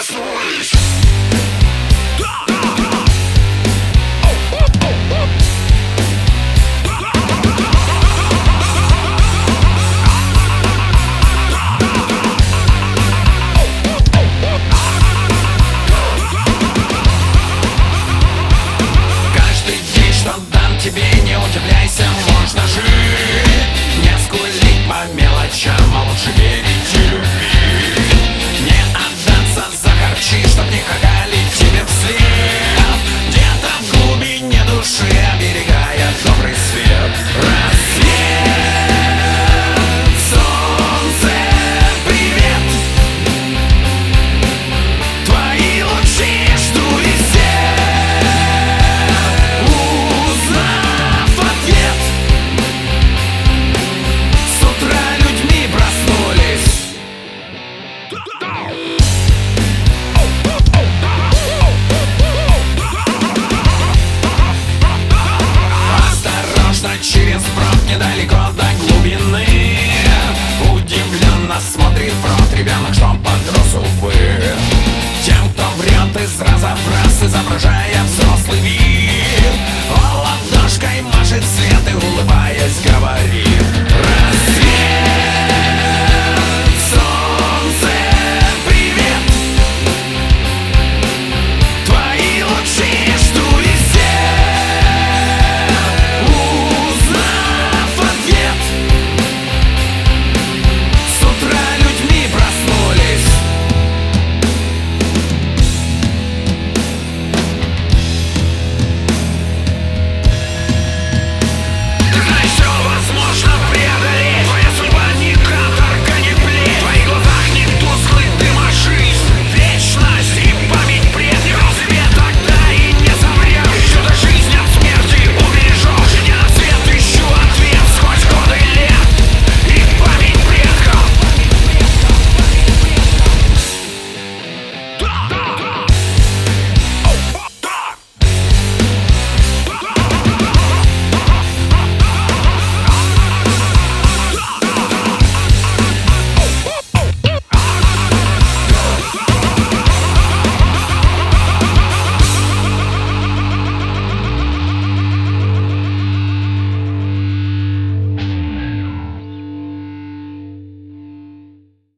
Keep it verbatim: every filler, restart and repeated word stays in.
проснулись. Каждый день, что дам тебе, не удивляйся, можно жить. Не скулить по мелочам, а лучше верить и любить. Не отдаться за харчи, чтоб не хагали тебе вслед. Где-то в глубине души, оберегая добрый свет. Рассвет, солнце, привет. Твои лучи жду везде. Узнав ответ, с утра людьми проснулись. Осторожно, через брод недалеко до глубины. Удивленно смотрит в рот ребенок, что подрос, увы. Тем, кто врет из раза в раз, изображая взрослый вид, он ладошкой машет след и, улыбаясь, говорит: